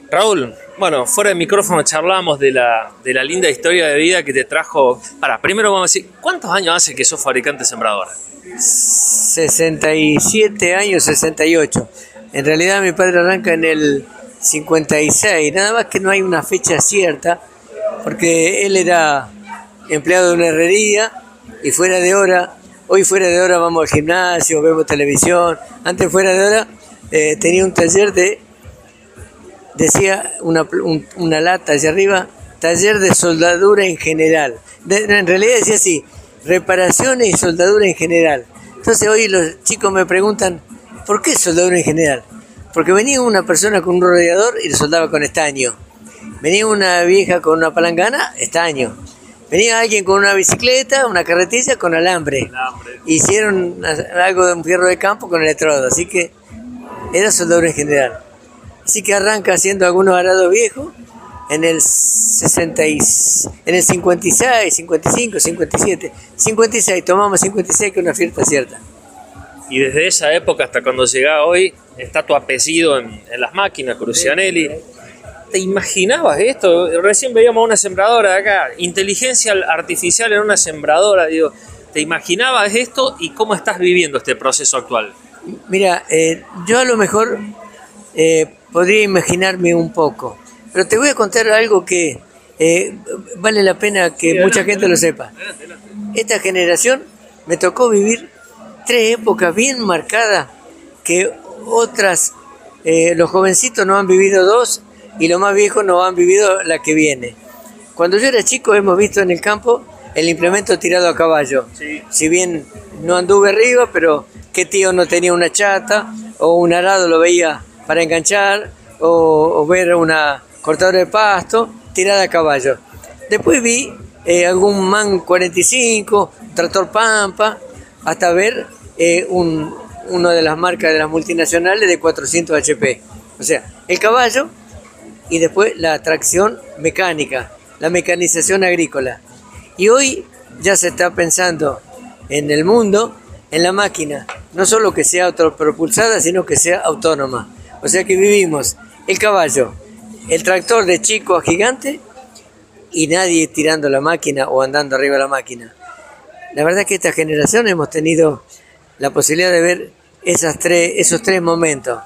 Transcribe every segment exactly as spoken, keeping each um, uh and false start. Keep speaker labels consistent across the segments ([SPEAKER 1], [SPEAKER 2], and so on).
[SPEAKER 1] Raúl, bueno, fuera de micrófono charlamos de la, de la linda historia de vida que te trajo. Para, primero vamos a decir, ¿cuántos años hace que sos fabricante sembradora?
[SPEAKER 2] sesenta y siete años, sesenta y ocho. En realidad mi padre arranca en el cincuenta y seis, nada más que no hay una fecha cierta, porque él era empleado de una herrería y fuera de hora, hoy fuera de hora vamos al gimnasio, vemos televisión, antes fuera de hora eh, tenía un taller de, decía una, un, una lata hacia arriba, taller de soldadura en general. De, en realidad decía así, reparaciones y soldadura en general. Entonces hoy los chicos me preguntan, ¿por qué soldadura en general? Porque venía una persona con un radiador y lo soldaba con estaño. Venía una vieja con una palangana, estaño. Venía alguien con una bicicleta, una carretilla con alambre. alambre. Hicieron algo de un fierro de campo con electrodo, así que era soldadura en general. Así que arranca haciendo algunos arados viejos en el sesenta y, en el cincuenta y seis, cincuenta y cinco, cincuenta y siete, cincuenta y seis, tomamos cincuenta y seis que es una fiesta cierta.
[SPEAKER 1] Y desde esa época hasta cuando llega hoy, está tu apellido en, en las máquinas, Crucianelli. ¿Te imaginabas esto? Recién veíamos una sembradora de acá, inteligencia artificial en una sembradora, digo, ¿te imaginabas esto y cómo estás viviendo este proceso actual?
[SPEAKER 2] Mira, eh, yo a lo mejor eh, podría imaginarme un poco, pero te voy a contar algo que eh, vale la pena que sí, mucha adelante, gente adelante, lo sepa. Adelante, adelante. Esta generación me tocó vivir tres épocas bien marcadas que otras, eh, los jovencitos no han vivido dos y los más viejos no han vivido la que viene. Cuando yo era chico hemos visto en el campo el implemento tirado a caballo. Sí. Si bien no anduve arriba, pero qué tío no tenía una chata o un arado lo veía para enganchar o, o ver una cortadora de pasto tirada a caballo. Después vi eh, algún MAN cuarenta y cinco, tractor Pampa, hasta ver eh, un, una de las marcas de las multinacionales de cuatrocientos H P. O sea, el caballo y después la tracción mecánica, la mecanización agrícola. Y hoy ya se está pensando en el mundo, en la máquina, no solo que sea autopropulsada, sino que sea autónoma. O sea que vivimos el caballo, el tractor de chico a gigante y nadie tirando la máquina o andando arriba de la máquina. La verdad es que esta generación hemos tenido la posibilidad de ver esas tres, esos tres momentos.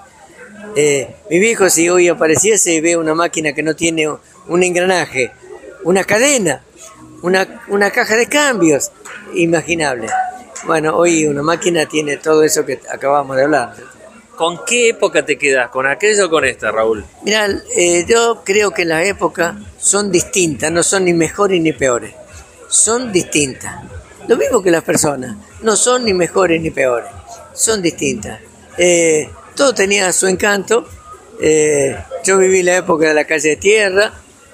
[SPEAKER 2] Eh, mi viejo, si hoy apareciese y ve una máquina que no tiene un engranaje, una cadena, una, una caja de cambios, imaginable. Bueno, hoy una máquina tiene todo eso que acabamos de hablar.
[SPEAKER 1] ¿Con qué época te quedas? ¿Con aquella o con esta, Raúl?
[SPEAKER 2] Mirá, eh, yo creo que las épocas son distintas, no son ni mejores ni peores. Son distintas. Lo mismo que las personas, no son ni mejores ni peores, son distintas. Eh, todo tenía su encanto. Eh, yo viví la época de la calle de tierra,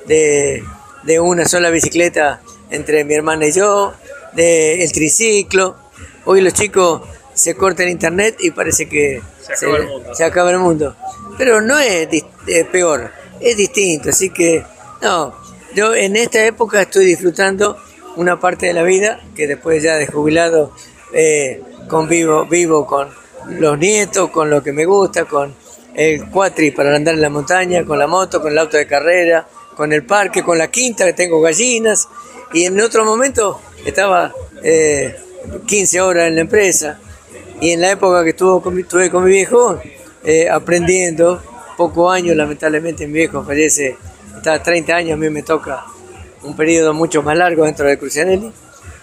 [SPEAKER 2] de, de una sola bicicleta entre mi hermana y yo, del triciclo. Hoy los chicos se cortan internet y parece que
[SPEAKER 1] se acaba, se, el, mundo.
[SPEAKER 2] se acaba el mundo. Pero no es eh, peor, es distinto. Así que, no, yo en esta época estoy disfrutando una parte de la vida que después ya de jubilado eh, convivo vivo con los nietos, con lo que me gusta, con el cuatri para andar en la montaña, con la moto, con el auto de carrera, con el parque, con la quinta que tengo gallinas, y en otro momento estaba eh, quince horas en la empresa, y en la época que estuve con mi, estuve con mi viejo eh, aprendiendo, pocos años lamentablemente mi viejo fallece, estaba treinta años, a mí me toca un periodo mucho más largo dentro de Crucianelli.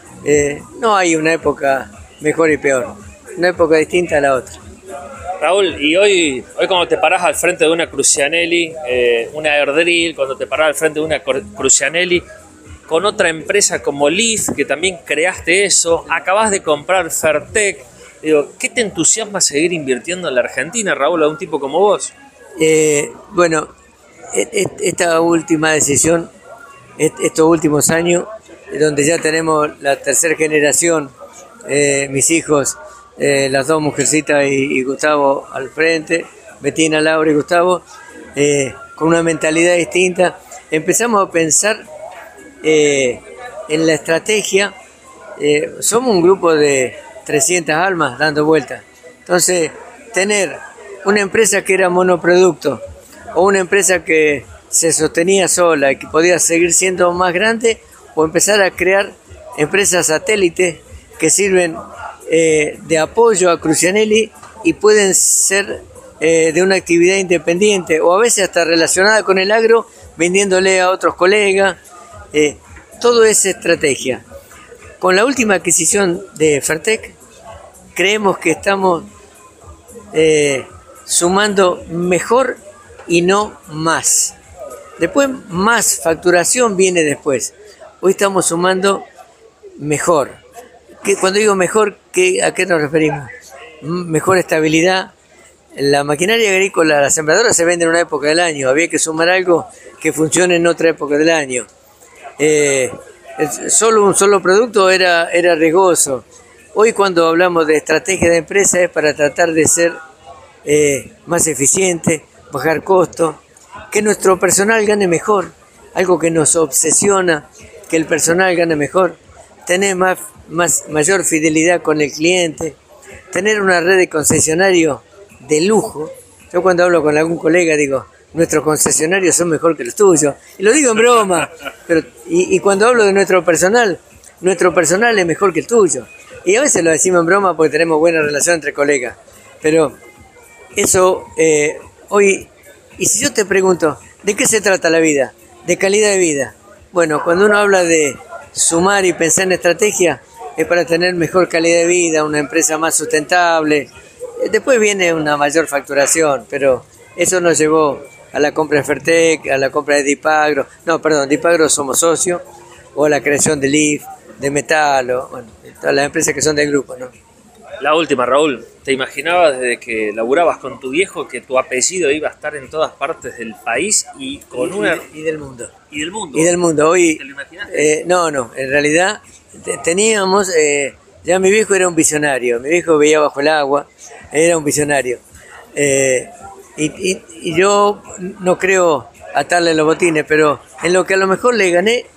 [SPEAKER 2] Eh, no hay una época mejor y peor, una época distinta a la otra.
[SPEAKER 1] Raúl, y hoy, hoy cuando te parás al frente de una Crucianelli, eh, una Airdrill, cuando te parás al frente de una Crucianelli, con otra empresa como Leaf, que también creaste eso, acabas de comprar Fertec, digo, ¿qué te entusiasma seguir invirtiendo en la Argentina, Raúl, a un tipo como vos?
[SPEAKER 2] Eh, bueno, esta última decisión, estos últimos años, donde ya tenemos la tercera generación, eh, mis hijos, eh, las dos mujercitas y, y Gustavo al frente, Betina, Laura y Gustavo, eh, con una mentalidad distinta, empezamos a pensar eh, en la estrategia. Eh, somos un grupo de trescientas almas dando vueltas, entonces tener una empresa que era monoproducto o una empresa que se sostenía sola y que podía seguir siendo más grande, o empezar a crear empresas satélites que sirven eh, de apoyo a Crucianelli y pueden ser eh, de una actividad independiente o a veces hasta relacionada con el agro, vendiéndole a otros colegas. Eh, todo es estrategia. Con la última adquisición de Fertec, creemos que estamos eh, sumando mejor y no más. Después, más facturación viene después. Hoy estamos sumando mejor. ¿Qué, cuando digo mejor, ¿qué, a qué nos referimos? Mejor estabilidad. La maquinaria agrícola, la sembradora se vende en una época del año. Había que sumar algo que funcione en otra época del año. Eh, solo un solo producto era, era riesgoso. Hoy cuando hablamos de estrategia de empresa es para tratar de ser eh, más eficiente, bajar costos, que nuestro personal gane mejor, algo que nos obsesiona, que el personal gane mejor, tener más, más, mayor fidelidad con el cliente, tener una red de concesionarios de lujo. Yo cuando hablo con algún colega digo, nuestros concesionarios son mejor que los tuyos, y lo digo en broma, pero, y, y cuando hablo de nuestro personal, nuestro personal es mejor que el tuyo, y a veces lo decimos en broma porque tenemos buena relación entre colegas, pero eso eh, hoy, y si yo te pregunto, ¿de qué se trata la vida? De calidad de vida. Bueno, cuando uno habla de sumar y pensar en estrategia, es para tener mejor calidad de vida, una empresa más sustentable. Después viene una mayor facturación, pero eso nos llevó a la compra de Fertec, a la compra de Dipagro, no, perdón, Dipagro somos socios, o a la creación de L I F, de Metalo, bueno, todas las empresas que son del grupo, ¿no?
[SPEAKER 1] La última, Raúl, ¿te imaginabas desde que laburabas con tu viejo que tu apellido iba a estar en todas partes del país y con
[SPEAKER 2] y,
[SPEAKER 1] una...
[SPEAKER 2] y del mundo.
[SPEAKER 1] Y del mundo.
[SPEAKER 2] Y del mundo. Hoy,
[SPEAKER 1] ¿Te lo imaginaste?
[SPEAKER 2] Eh, no, no, en realidad teníamos, eh, ya mi viejo era un visionario, mi viejo veía bajo el agua, era un visionario. Eh, y, y, y yo no creo atarle los botines, pero en lo que a lo mejor le gané,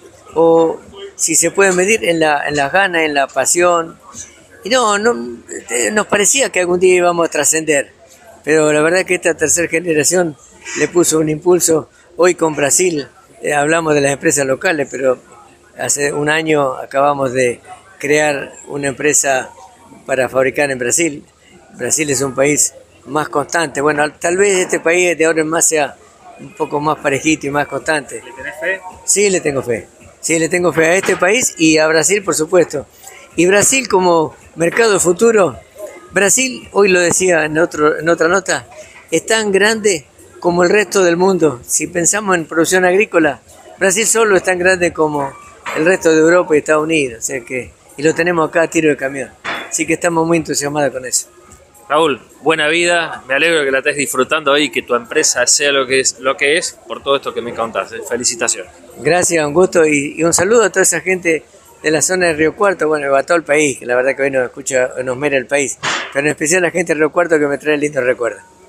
[SPEAKER 2] o si se puede medir, en, la, en las ganas, en la pasión. Y no, no, nos parecía que algún día íbamos a trascender, pero la verdad que esta tercera generación le puso un impulso. Hoy con Brasil, eh, hablamos de las empresas locales, pero hace un año acabamos de crear una empresa para fabricar en Brasil. Brasil es un país más constante. Bueno, tal vez este país de ahora en más sea un poco más parejito y más constante.
[SPEAKER 1] ¿Le tenés fe?
[SPEAKER 2] Sí, le tengo fe. Sí, le tengo fe a este país y a Brasil, por supuesto. Y Brasil como mercado futuro, Brasil, hoy lo decía en, otro, en otra nota, es tan grande como el resto del mundo. Si pensamos en producción agrícola, Brasil solo es tan grande como el resto de Europa y Estados Unidos. O sea que, y lo tenemos acá a tiro de camión. Así que estamos muy entusiasmados con eso.
[SPEAKER 1] Raúl, buena vida, me alegro que la estés disfrutando hoy y que tu empresa sea lo que es, lo que es por todo esto que me contaste. Felicitaciones.
[SPEAKER 2] Gracias, un gusto y, y un saludo a toda esa gente de la zona de Río Cuarto, bueno, a todo el país, que la verdad que hoy nos escucha, nos mira el país, pero en especial a la gente de Río Cuarto que me trae lindos recuerdos.